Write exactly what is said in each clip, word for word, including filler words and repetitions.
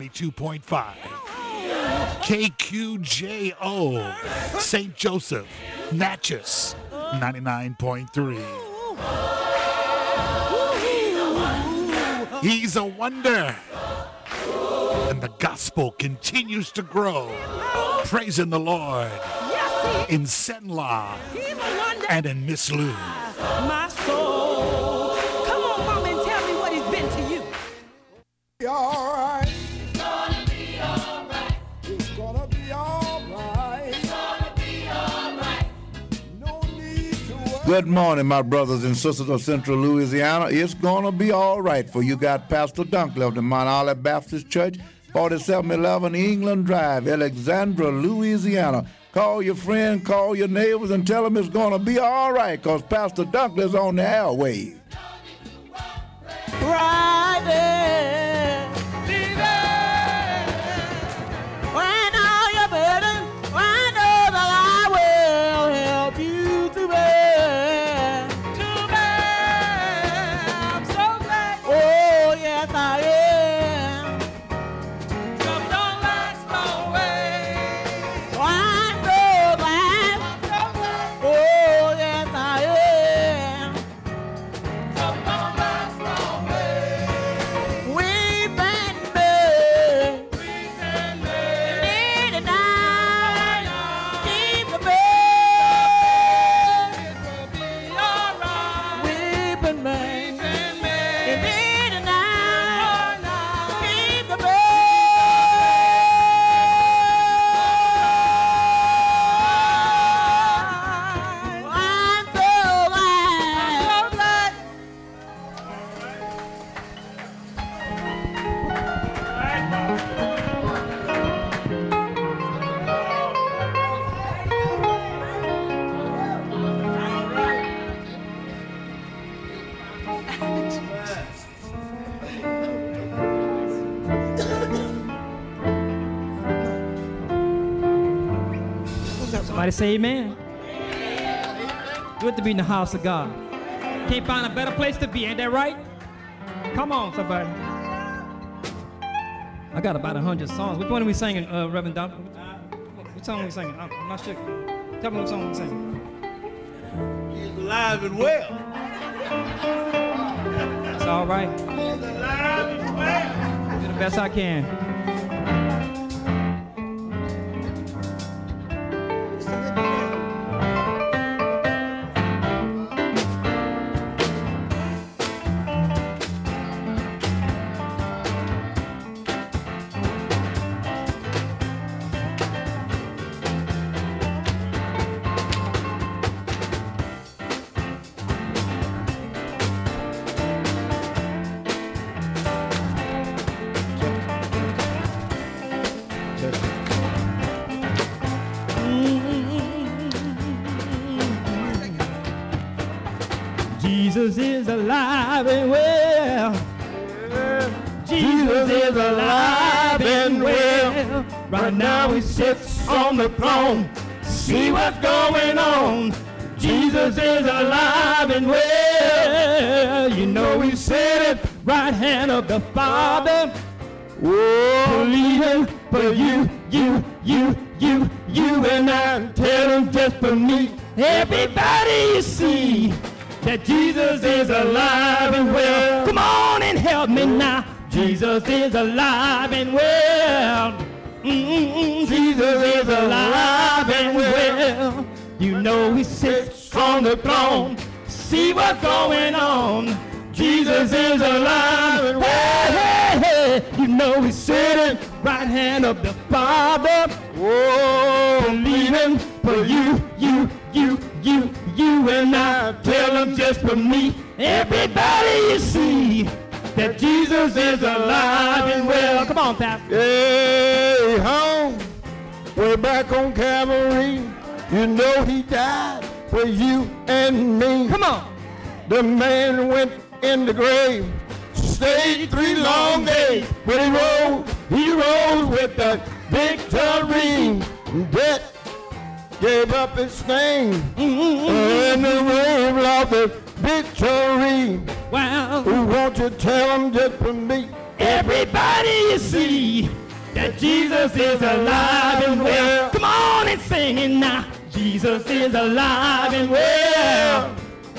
two point five. K Q J O, Saint Joseph, Natchez, ninety-nine point three. He's a wonder. And the gospel continues to grow. Praising the Lord in Senla and in Miss Lou. My soul. Come on, mama, and tell me what he's been to you. Be all right. It's gonna be all right. It's gonna be all right. It's gonna be all right. No need to worry. Good morning, my brothers and sisters of Central Louisiana. It's going to be all right for you. Got Pastor Dunkley of the Mount Olive Baptist Church, forty-seven eleven England Drive, Alexandria, Louisiana. Call your friend, call your neighbors, and tell them it's going to be all right because Pastor Dunkley's on the airwaves. Right there. Be there. When all your burdens, I know that I will help you to bear. To bear. I'm so glad. Oh, yes, I am. Trouble don't last always. I know that. Oh, yes, I am. Trouble don't last always. We've been made. We've been made. Need a night. Keep the bed. It will be all right. We've been made. You need a night. Keep the bed. I'm so glad. Somebody say amen. Good to be in the house of God. Can't find a better place to be, ain't that right? Come on, somebody. I got about a hundred songs. Which one are we singing, uh, Reverend Don? Which song are we singing? I'm, I'm not sure. Tell me what song we singing. He's alive and well. It's all right. He's alive and well. Do the best I can. Jesus is alive and well. Jesus is alive and well. Right now he sits on the throne. See what's going on. Jesus is alive and well. You know he said it, right hand of the Father. Oh, believing for you, you, you, you, you and I. Tell him just for me. Everybody you see that Jesus is alive and well. Come on and help me now. Jesus is alive and well. Mm-mm-mm. Jesus is alive and well. You know he sits on the throne. See what's going on. Jesus is alive and well. Hey, hey, hey. You know he's sitting right hand of the Father. Oh, believing for you, you, you, you, you and I. Tell him just for me. Everybody you see that Jesus is alive and well. Come on, Pastor. Hey, home, way back on Calvary, you know he died for you and me. Come on. The man went in the grave, stayed three long days. When he rose, he rose with the victory. Death gave up its sting, mm-hmm. and the grave lost its victory. Well, Who won't you tell them just for me? everybody you see that Jesus is alive and well. Come on and sing it now. Jesus is alive and well.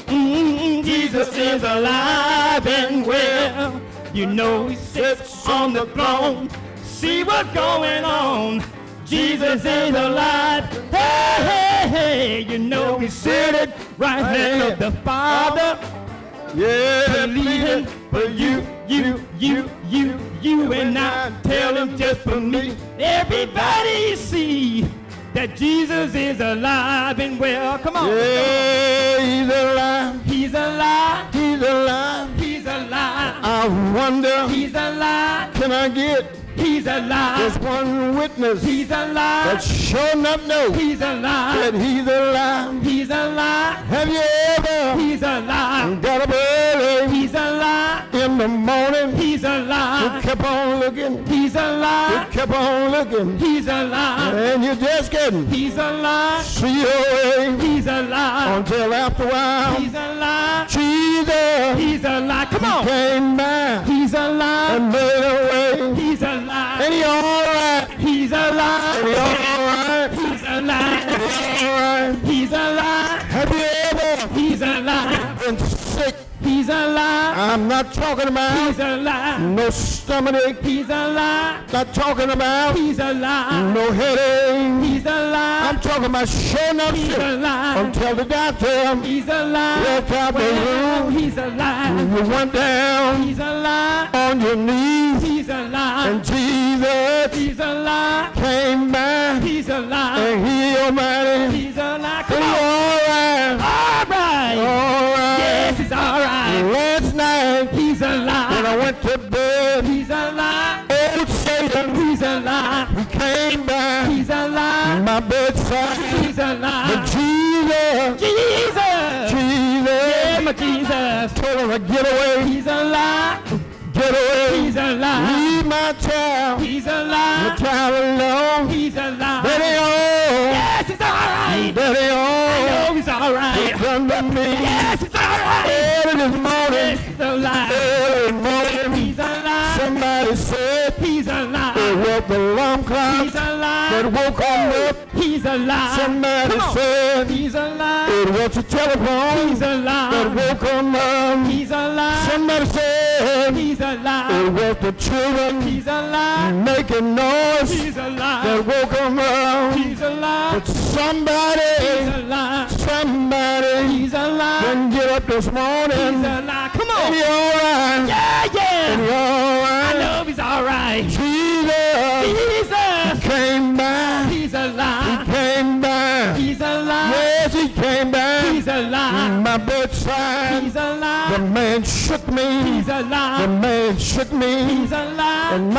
Mm, Jesus is alive and well. You know he sits on the throne. See what's going on. Jesus is alive. Hey, hey, hey. You know he's seated right hand of the Father. Yeah, Believing for you, you, you, you, you, and I. Tell him just for me. Everybody see that Jesus is alive and well. Come on. Yeah, he's alive. He's alive. He's alive. He's alive. I wonder, He's alive. can I get He's alive. just one witness He's that alive. sure enough know He's that alive. he's alive? He's alive. Have you ever He's alive. got up early He's alive. in the morning? He's You alive. kept on looking. He's You alive. kept on looking. He's alive. And you just couldn't He's alive. see your way He's alive. until after a while. He's alive. Jesus He's alive. Come on. came by He's alive. and made a way. He's alive. And he all right. He's And he alive. all right. He's alive. All right. He's alive. Have you ever He's alive. been sick? He's alive. I'm not talking about He's alive. no stomach ache. He's alive. Not talking about He's alive. no headache. He's I'm alive. talking about sure enough He's sick alive. until the doctor He's alive. walked out the Well, room. he's alive. You went down He's alive. on your knees He's alive. and Jesus He's alive. came by He's alive. and he almighty. He's alive. He's Come on. all right. All right. All right. Yes, he's all right. Last night He's when I alive. went to bed, He's alive. old Satan, He's alive. he came by He's alive. my bedside. He's But alive. Jesus, Jesus. Jesus, Yeah, my Jesus. told him to get away, He's alive. get away. He's alive. Leave my child, He's my alive. child alone. He's alive. Daddy, oh, Yes, he's all right. Daddy, I know oh, he's all right. done to me. Yes, he's all right. Early this morning, Yes, he's alive. early morning, He's alive. somebody said He's it alive. was the alarm clock He's that alive. woke him up. He's alive. Somebody Come on. said He's alive. it was the telephone He's that alive. woke him up. He's alive. Somebody said He's it alive. was the children He's alive. making noise He's that alive. woke him up. He's alive. But He's somebody, alive. somebody He's alive. didn't get up this He's morning. alive. Come And he on. all right. Yeah, And yeah. he all I right. know he's all right. Jesus Jesus. came by. He's alive. Came by. He's alive. Yes, he came by. He's alive. My bedside. He's The alive. man shook me. He's The alive. man shook me. He's alive. And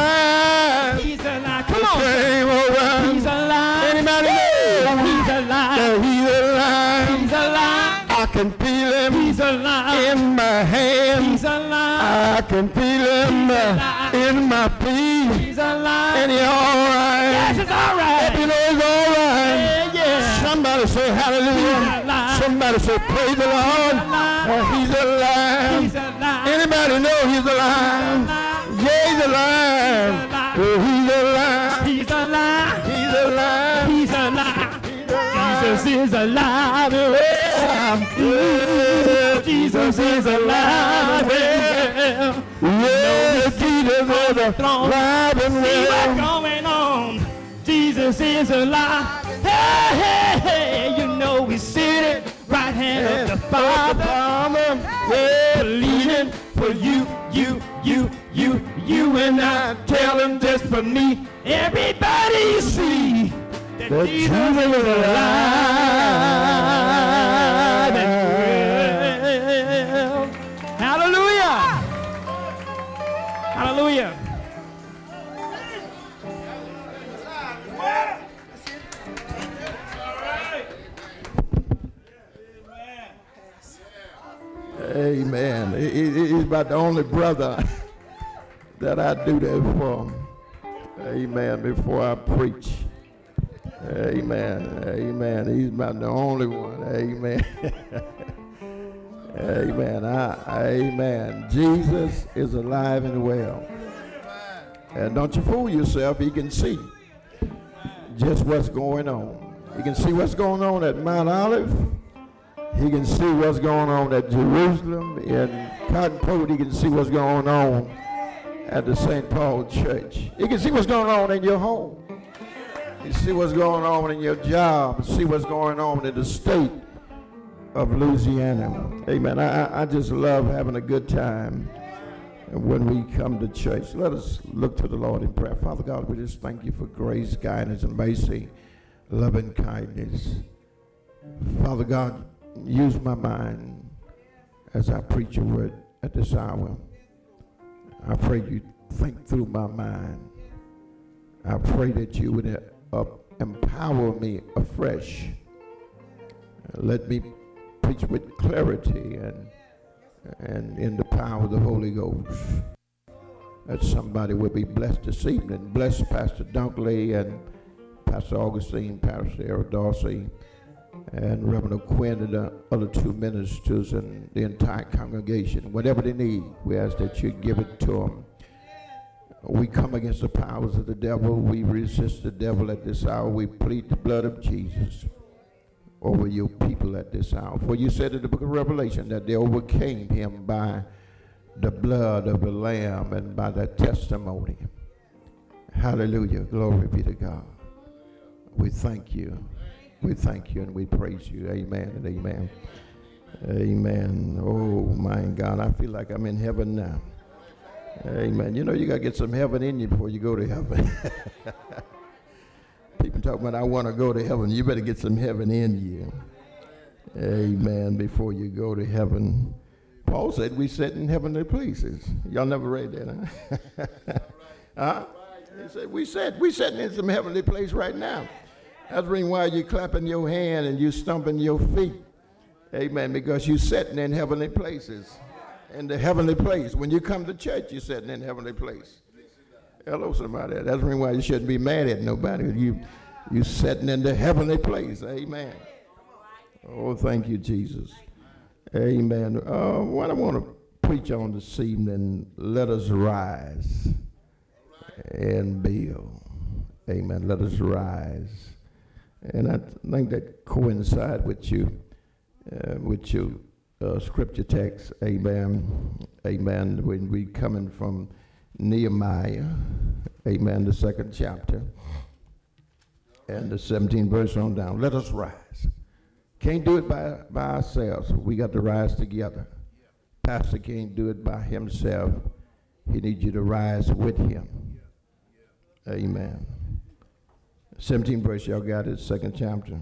my He's alive. Come on. came over. He's alive. Anybody know He's alive. that he's alive? He's alive. I can feel him He's alive. in my hand. He's alive. I can feel him uh, alive. in my feet. He's alive. And he's all right. Yes, it's all right. You know he's all right. Yeah, yeah. Somebody say hallelujah. He's alive. Somebody say praise the Lord. alive. Oh, he's alive. He's alive. Anybody know he's alive? Yeah, he's alive. Oh, he's alive. He's alive. He's alive. He's alive. Jesus is alive. Yeah. Jesus is alive. Yeah. Yeah, Jesus is alive and See what's well. going on. Jesus is alive. Hey, hey, hey. You know he's sitting right hand of the Father. Yeah, Believing for you, you, you, you, you, and I. Tell him just for me. Everybody see that that Jesus Jesus is is alive and alive. well. Hallelujah. Hallelujah. Amen. He- he- He's about the only brother that I do that for. Amen. Before I preach. Amen. Amen. He's about the only one. Amen. Amen. I, amen. Jesus is alive and well. And don't you fool yourself. He can see just what's going on. He can see what's going on at Mount Olive. He can see what's going on at Jerusalem. In Cotton Coat, he can see what's going on at the Saint Paul Church. He can see what's going on in your home. He can see what's going on in your job. See what's going on in the state of Louisiana. Amen. I, I just love having a good time when we come to church. Let us look to the Lord in prayer. Father God, we just thank you for grace, guidance, and mercy, love, and kindness. Father God, use my mind as I preach your word at this hour. I pray you think through my mind. I pray that you would uh, empower me afresh. Let me preach with clarity and and in the power of the Holy Ghost. That somebody will be blessed this evening. Bless Pastor Dunkley and Pastor Augustine, Pastor Errol Dorsey, and Reverend Quinn and the other two ministers and the entire congregation. Whatever they need, we ask that you give it to them. We come against the powers of the devil. We resist the devil at this hour. We plead the blood of Jesus over your people at this hour. For you said in the book of Revelation that they overcame him by the blood of the Lamb and by their testimony. Hallelujah. Glory be to God. We thank you. We thank you and we praise you. Amen and amen. Amen. Oh, my God. I feel like I'm in heaven now. Amen. You know, you got to get some heaven in you before you go to heaven. People talk about, I want to go to heaven. You better get some heaven in you. Amen. Before you go to heaven. Paul said we sit in heavenly places. Y'all never read that, huh? Huh? He said we sit, we sitting in some heavenly place right now. That's the reason why you're clapping your hand and you stomping your feet. Amen. Because you're sitting in heavenly places. In the heavenly place. When you come to church, you're sitting in heavenly place. Hello, somebody. That's the reason why you shouldn't be mad at nobody. You, you sitting in the heavenly place. Amen. Oh, thank you, Jesus. Amen. Uh, what I want to preach on this evening, let us rise and build. Amen. Let us rise. And I think that coincides with you, uh, with your uh, scripture text. Amen. Amen. When we coming from Nehemiah, amen, the second chapter, and the seventeenth verse on down. Let us rise. Can't do it by, by ourselves. We got to rise together. Pastor can't do it by himself. He needs you to rise with him. Amen. seventeenth verse, y'all got it, second chapter.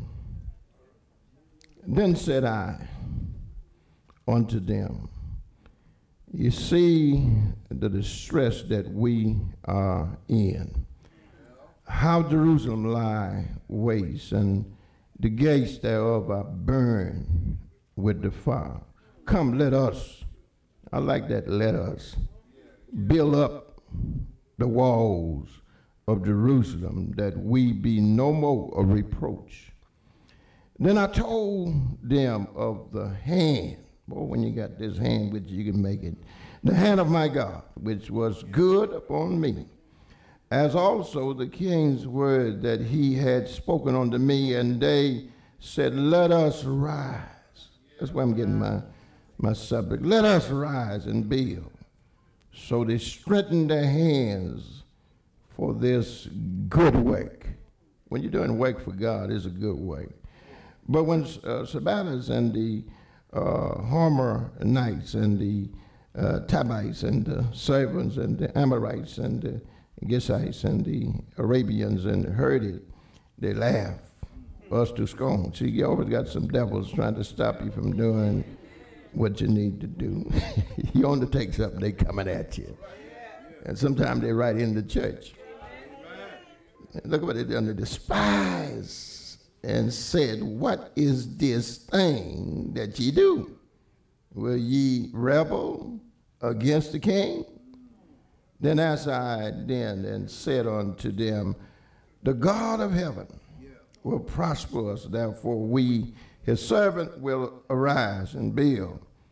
Then said I unto them, you see the distress that we are in. How Jerusalem lie waste, and the gates thereof are burned with the fire. Come, let us, I like that, let us, build up the walls of Jerusalem, that we be no more a reproach. Then I told them of the hand. Boy, when you got this hand with you, you can make it. The hand of my God, which was good upon me, as also the king's word that he had spoken unto me, and they said, let us rise. That's why I'm getting my, my subject. Let us rise and build. So they strengthened their hands for this good work. When you're doing work for God, it's a good work. But when uh, Sabbaths and the Uh, Homer Knights and the uh, Tabites and the servants and the Amorites and the Geshites and the Arabians and heard it, they laughed us to scorn. See, you always got some devils trying to stop you from doing what you need to do. You undertake something, they coming at you. And sometimes they're right in the church. Look at what they done, they despise and said, what is this thing that ye do? Will ye rebel against the king? Then answered I then and said unto them, the God of heaven will prosper us, therefore we, his servant, will arise and build.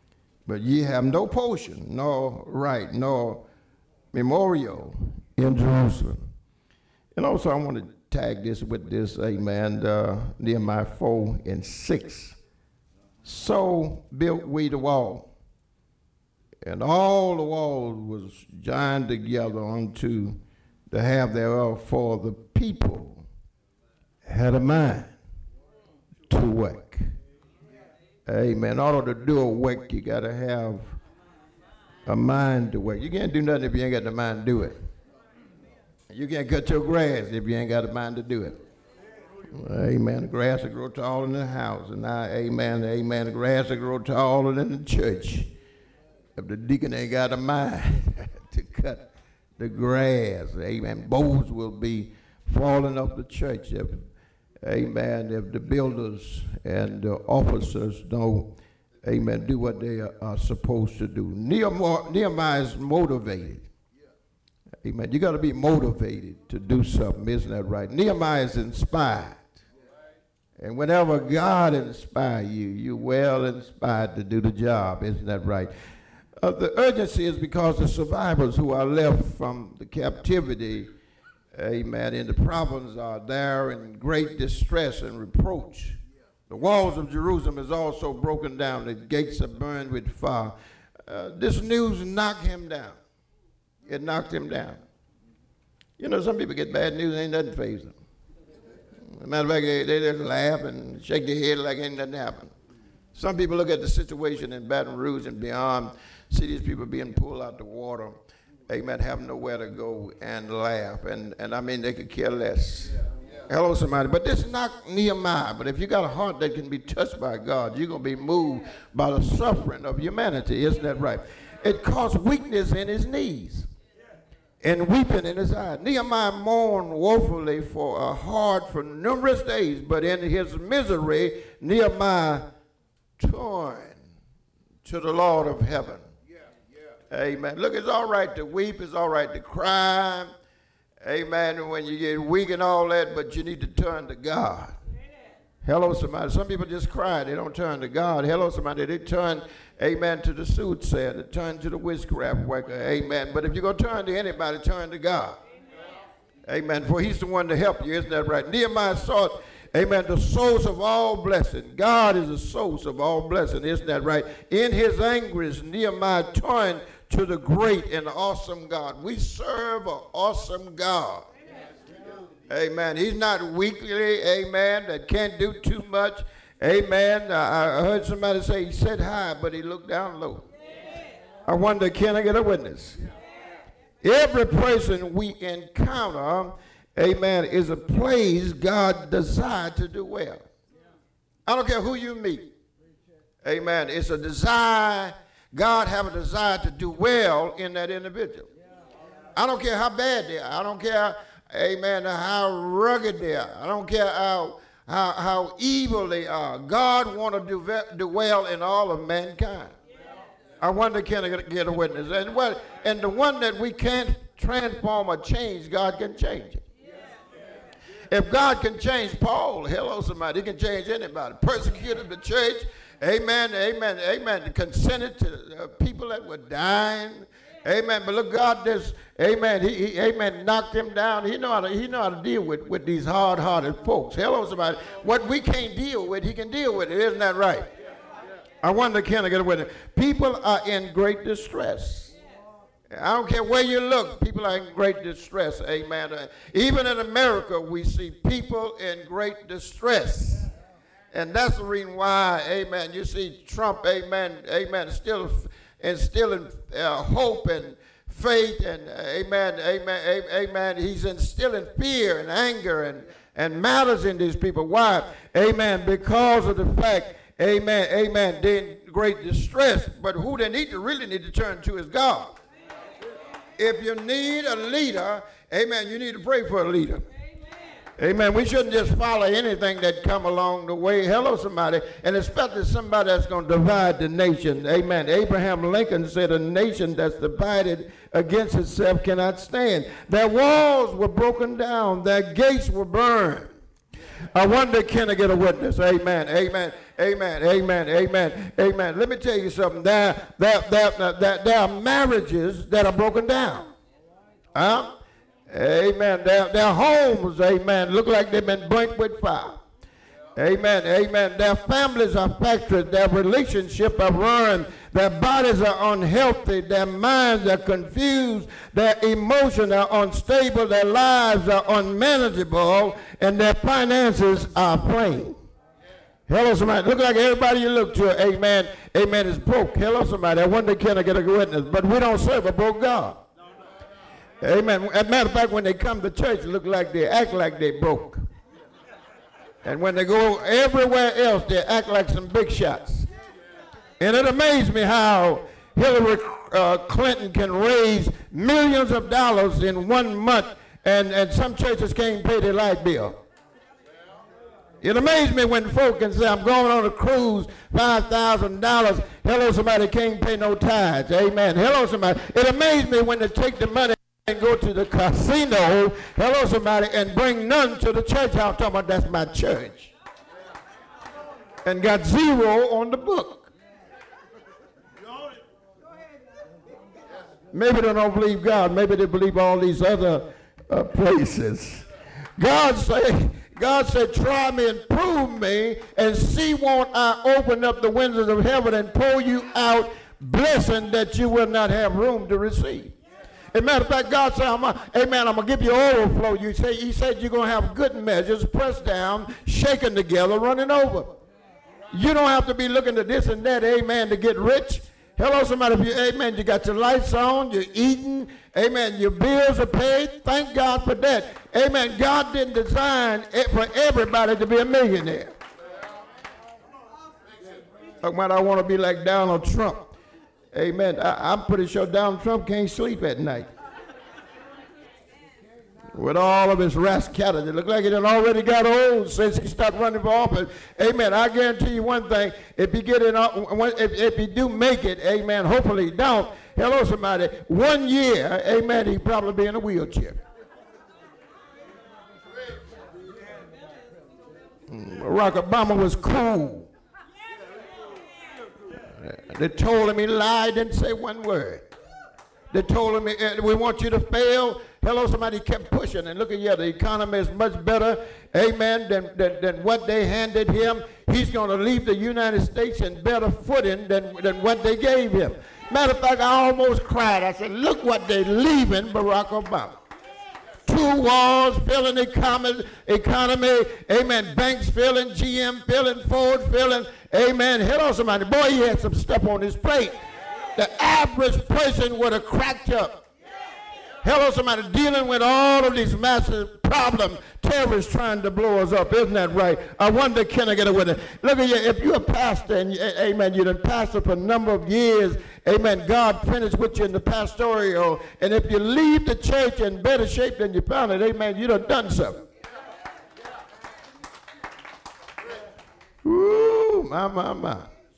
but ye have no portion, nor right, nor memorial in Jerusalem. And also I want to tag this with this, amen, uh, Nehemiah four and six. So built we the wall, and all the walls was joined together unto the half thereof, for the people had a mind to work. Amen. In order to do a work, you got to have a mind to work. You can't do nothing if you ain't got the mind to do it. You can't cut your grass if you ain't got the mind to do it. Amen. The grass will grow taller in the house. And now, amen, amen, the grass will grow taller than the church. If the deacon ain't got a mind to cut the grass, amen, boughs will be falling off the church if, amen, if the builders and the officers don't, amen, do what they are, are supposed to do. Nehemiah, Nehemiah is motivated. Amen. You got to be motivated to do something, isn't that right? Nehemiah is inspired. And whenever God inspires you, you're well inspired to do the job, isn't that right? Uh, the urgency is because the survivors who are left from the captivity, amen, in the province are there in great distress and reproach. The walls of Jerusalem is also broken down. The gates are burned with fire. Uh, this news knocked him down. It knocked him down. You know, some people get bad news and ain't nothing faze them. As a matter of fact, they, they just laugh and shake their head like ain't nothing happened. Some people look at the situation in Baton Rouge and beyond, see these people being pulled out the water, amen, have nowhere to go and laugh. And, and I mean, they could care less. Yeah, yeah. Hello, somebody. But this knocked Nehemiah. But if you got a heart that can be touched by God, you're going to be moved by the suffering of humanity. Isn't that right? It caused weakness in his knees and weeping in his eyes. Nehemiah mourned woefully for a heart for numerous days, but in his misery, Nehemiah turned to the Lord of heaven. Yeah, yeah. Amen. Look, it's all right to weep. It's all right to cry. Amen. When you get weak and all that, but you need to turn to God. Hello, somebody. Some people just cry. They don't turn to God. Hello, somebody. They turn, amen, to the soothsayer. They turn to the witchcraft worker. Amen. But if you're going to turn to anybody, turn to God. Amen. Amen. For he's the one to help you. Isn't that right? Nehemiah sought, amen, the source of all blessing. God is the source of all blessing. Isn't that right? In his anguish, Nehemiah turned to the great and awesome God. We serve an awesome God. Amen. He's not weakly, amen, that can't do too much. Amen. I, I heard somebody say he sat high, but he looked down low. I wonder, can I get a witness? Every person we encounter, amen, is a place God desired to do well. I don't care who you meet. Amen. It's a desire, God have a desire to do well in that individual. I don't care how bad they are. I don't care, amen, how rugged they are. I don't care how, how, how evil they are. God want to do, do well in all of mankind. I wonder, can I get a witness? And, what, and the one that we can't transform or change, God can change it. If God can change Paul, hello somebody, he can change anybody. Persecuted the church, amen, amen, amen. Consented to uh, people that were dying, amen. But look, God just, amen, he, he amen, knocked him down. He know how to, he know how to deal with, with these hard-hearted folks. Hello somebody. What we can't deal with, he can deal with it. Isn't that right? I wonder, can I get a witness? People are in great distress. I don't care where you look, people are in great distress, amen. Uh, even in America, we see people in great distress. And that's the reason why, amen, you see Trump, amen, amen, still instilling uh, hope and faith, and uh, amen, amen, amen. He's instilling fear and anger and, and matters in these people. Why? Amen, because of the fact, amen, amen, they're in great distress. But who they need to really need to turn to is God. If you need a leader, amen, you need to pray for a leader. Amen. Amen. We shouldn't just follow anything that come along the way. Hello, somebody. And especially somebody that's going to divide the nation. Amen. Abraham Lincoln said a nation that's divided against itself cannot stand. Their walls were broken down. Their gates were burned. I wonder, can I get a witness? Amen. Amen. Amen, amen, amen, amen. Let me tell you something. There, there, there, there, there are marriages that are broken down. Huh? Amen. Their, their homes, amen, look like they've been burnt with fire. Amen, amen. Their families are fractured. Their relationships are ruined. Their bodies are unhealthy. Their minds are confused. Their emotions are unstable. Their lives are unmanageable. And their finances are plain. Hello, somebody. Look like everybody you look to, amen, amen, is broke. Hello, somebody. I wonder can I get a witness? But we don't serve a broke God. Amen. As a matter of fact, when they come to church, it look like they act like they broke. And when they go everywhere else, they act like some big shots. And it amazed me how Hillary uh, Clinton can raise millions of dollars in one month, and, and some churches can't pay their light bill. It amazed me when folk can say, I'm going on a cruise, five thousand dollars. Hello, somebody can't pay no tithes. Amen. Hello, somebody. It amazed me when they take the money and go to the casino. Hello, somebody, and bring none to the church house. Talking about that's my church. And got zero on the book. Maybe they don't believe God. Maybe they believe all these other uh, places. God said, God said, try me and prove me and see won't I open up the windows of heaven and pour you out blessing that you will not have room to receive. As a matter of fact, God said, I'm a, amen, I'm going to give you overflow. You say, he said you're going to have good measures, pressed down, shaken together, running over. You don't have to be looking to this and that, amen, to get rich. Hello, somebody, if you, amen, you got your lights on, you're eating, amen, your bills are paid. Thank God for that. Amen. God didn't design it for everybody to be a millionaire. Talking about I want to be like Donald Trump. Amen. I, I'm pretty sure Donald Trump can't sleep at night. With all of his rascality. It looked like he done already got old since he started running for office. Amen. I guarantee you one thing. If he get in, if, if he do make it, amen, hopefully he don't. Hello, somebody. One year, amen, he probably be in a wheelchair. Barack Obama was cool. They told him he lied, didn't say one word. They told him, we want you to fail. Hello, somebody kept pushing. And look at you, the economy is much better, amen, than, than, than what they handed him. He's going to leave the United States in better footing than, than what they gave him. Matter of fact, I almost cried. I said, look what they're leaving Barack Obama. Two wars filling the economy, economy, amen, banks filling, G M filling, Ford filling, amen. Hello, somebody. Boy, he had some stuff on his plate. The average person would have cracked up. Hello, somebody, dealing with all of these massive problems, terrorists trying to blow us up. Isn't that right? I wonder, can I get away with it? Look at you, if you're a pastor, and you, amen, you've been pastor for a number of years, amen, God finished with you in the pastoral, and if you leave the church in better shape than you found it, amen, you done done something. Ooh, my, my, my.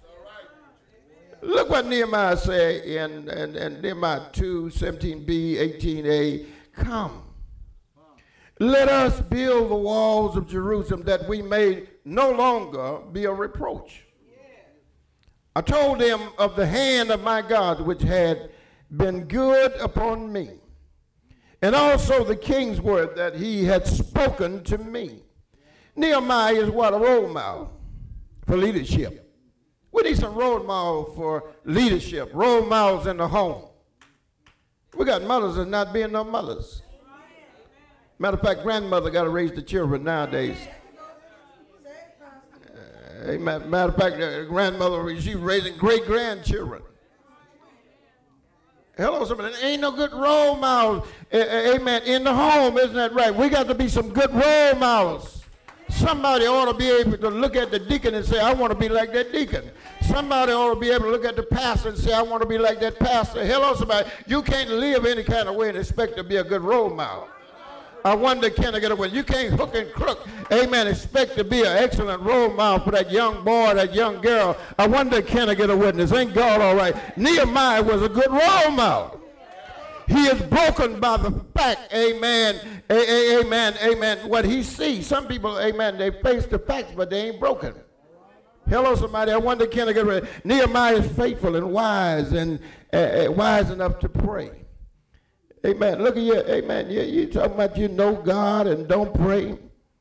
Look what Nehemiah said in, in, in Nehemiah two, seventeen b, eighteen a. Come, let us build the walls of Jerusalem that we may no longer be a reproach. I told them of the hand of my God which had been good upon me, and also the king's word that he had spoken to me. Nehemiah is what? A role model for leadership. We need some role models for leadership, role models in the home. We got mothers that's not being no mothers. Matter of fact, grandmother got to raise the children nowadays. Uh, matter of fact, uh, grandmother, she's raising great-grandchildren. Hello, somebody. There ain't no good role models, uh, uh, amen, in the home, isn't that right? We got to be some good role models. Somebody ought to be able to look at the deacon and say, I want to be like that deacon. Somebody ought to be able to look at the pastor and say, I want to be like that pastor. Hello, somebody. You can't live any kind of way and expect to be a good role model. I wonder, can I get away? You can't hook and crook, amen, expect to be an excellent role model for that young boy, that young girl. I wonder, can I get a witness? Ain't God all right? Nehemiah was a good role model. He is broken by the fact, amen, a, a, amen, amen, what he sees. Some people, amen, they face the facts, but they ain't broken. Hello, somebody. I wonder, can I get ready? Nehemiah is faithful and wise and uh, uh, wise enough to pray. Amen. Look at you. Amen. You, you talking about you know God and don't pray.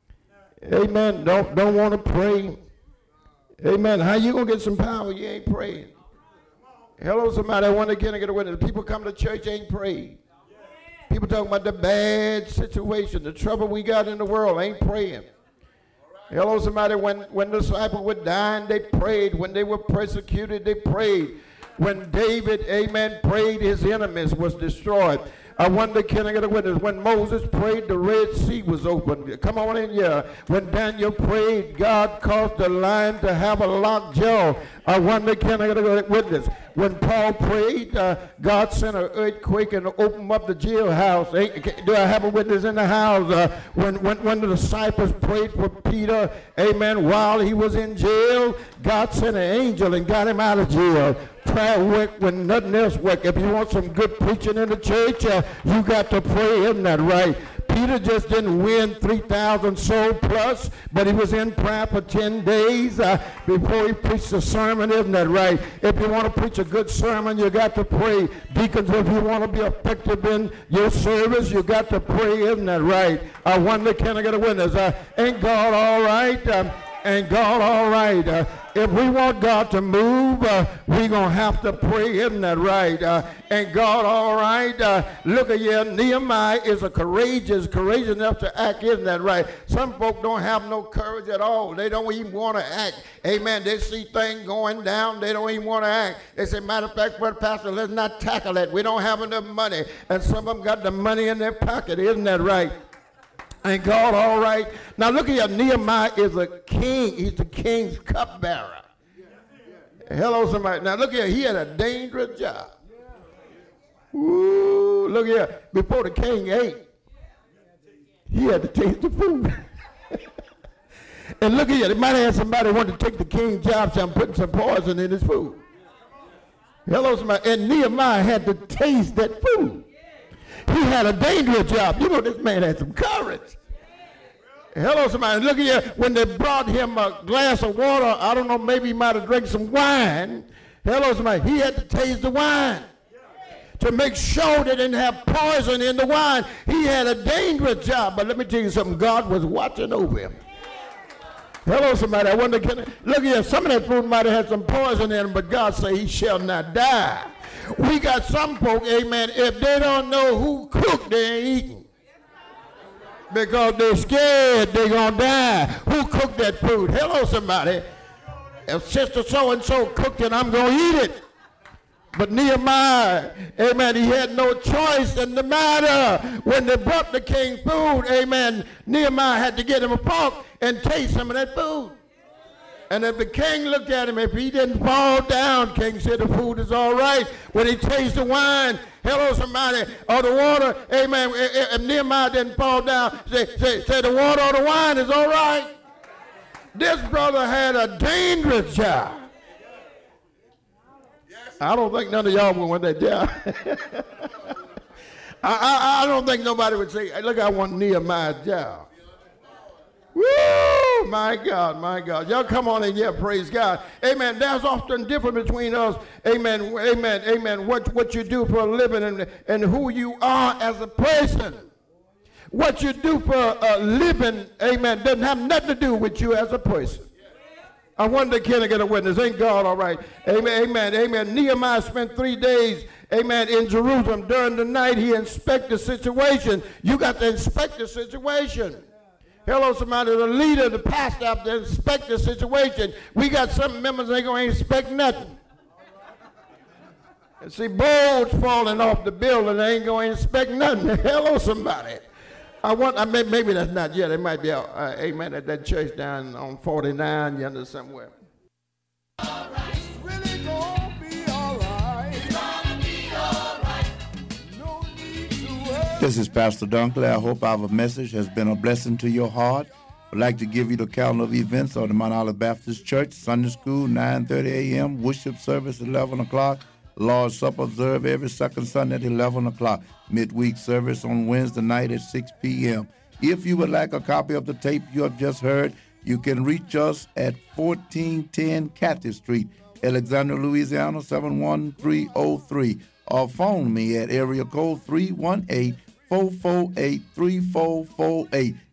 Amen. Don't don't want to pray. Amen. How you gonna get some power? You ain't praying. Hello, somebody. I wonder, can I get a witness? People come to church ain't praying. People talking about the bad situation, the trouble we got in the world, ain't praying. Hello, somebody. When when the disciples were dying, they prayed. When they were persecuted, they prayed. When David, amen, prayed, his enemies was destroyed. I wonder, can I get a witness? When Moses prayed, the Red Sea was open. Come on in here. When Daniel prayed, God caused the lion to have a locked jaw. I wonder, can I get a witness? When Paul prayed, uh, God sent an earthquake and opened up the jailhouse. Do I have a witness in the house? Uh, when, when, when the disciples prayed for Peter, amen, while he was in jail, God sent an angel and got him out of jail. Prayer work when nothing else work. If you want some good preaching in the church, uh, you got to pray, isn't that right? Peter just didn't win three thousand soul plus, but he was in prayer for ten days uh, before he preached a sermon, isn't that right? If you want to preach a good sermon, you got to pray. Deacons, if you want to be effective in your service, you got to pray, isn't that right? I wonder, can I get a witness? Uh, ain't God all right? Um, ain't God all right? Uh, if we want God to move, uh, we're going to have to pray, isn't that right? Uh, ain't God all right? Uh, look at you, Nehemiah is a courageous, courageous enough to act, isn't that right? Some folk don't have no courage at all. They don't even want to act. Amen. They see things going down. They don't even want to act. They say, matter of fact, Brother Pastor, let's not tackle that. We don't have enough money. And some of them got the money in their pocket, isn't that right? Ain't God all right? Now look at you. Nehemiah is a king. He's the king's cupbearer. Hello, somebody. Now look here. He had a dangerous job. Ooh, look here. Before the king ate, he had to taste the food. And look at you. They might have had somebody want to take the king's job, so I'm putting some poison in his food. Hello, somebody. And Nehemiah had to taste that food. He had a dangerous job. You know, this man had some courage. Hello, somebody. Look at you. When they brought him a glass of water, I don't know, maybe he might have drank some wine. Hello, somebody. He had to taste the wine to make sure they didn't have poison in the wine. He had a dangerous job. But let me tell you something. God was watching over him. Hello, somebody. I wonder, can I, look at you. Some of that food might have had some poison in it, but God said he shall not die. We got some folk, amen, if they don't know who cooked, they ain't eating. Because they're scared they're going to die. Who cooked that food? Hello, somebody. If Sister so-and-so cooked it, I'm going to eat it. But Nehemiah, amen, he had no choice in the matter. When they brought the king food, amen, Nehemiah had to get him a fork and taste some of that food. And if the king looked at him, if he didn't fall down, king said the food is all right. When he tasted the wine, hello somebody, or the water, amen, if Nehemiah didn't fall down, say, say, say the water or the wine is all right. This brother had a dangerous job. I don't think none of y'all would want that job. I, I, I don't think nobody would say, hey, look, I want Nehemiah's job. Woo! My God, my God. Y'all come on in here, praise God. Amen. There's often difference between us. Amen. Amen. Amen. What, what you do for a living and, and who you are as a person. What you do for a living, amen, doesn't have nothing to do with you as a person. I wonder, can I get a witness? Ain't God all right? Amen, amen, amen. Nehemiah spent three days, amen, in Jerusalem. During the night, he inspected the situation. You got to inspect the situation. Hello, somebody, the leader, the pastor have to inspect the situation. We got some members that ain't going to inspect nothing. And see, boards falling off the building, they ain't going to inspect nothing. Hello, somebody. I want, I may, maybe that's not yet. It might be, uh, amen, at that church down on forty-nine yonder somewhere. All right. It's really gonna be all right. It's gonna be all right. No need to worry. This is Pastor Dunkley. I hope our message has been a blessing to your heart. I'd like to give you the calendar of events of the Mount Olive Baptist Church. Sunday school, nine thirty a.m. Worship service, eleven o'clock. Lord's Supper observed every second Sunday at eleven o'clock. Midweek service on Wednesday night at six p.m. If you would like a copy of the tape you have just heard, You can reach us at fourteen ten Cathy Street, Alexandria, Louisiana, seven one three oh three, or phone me at area code three one eight, four four eight, three four four eight.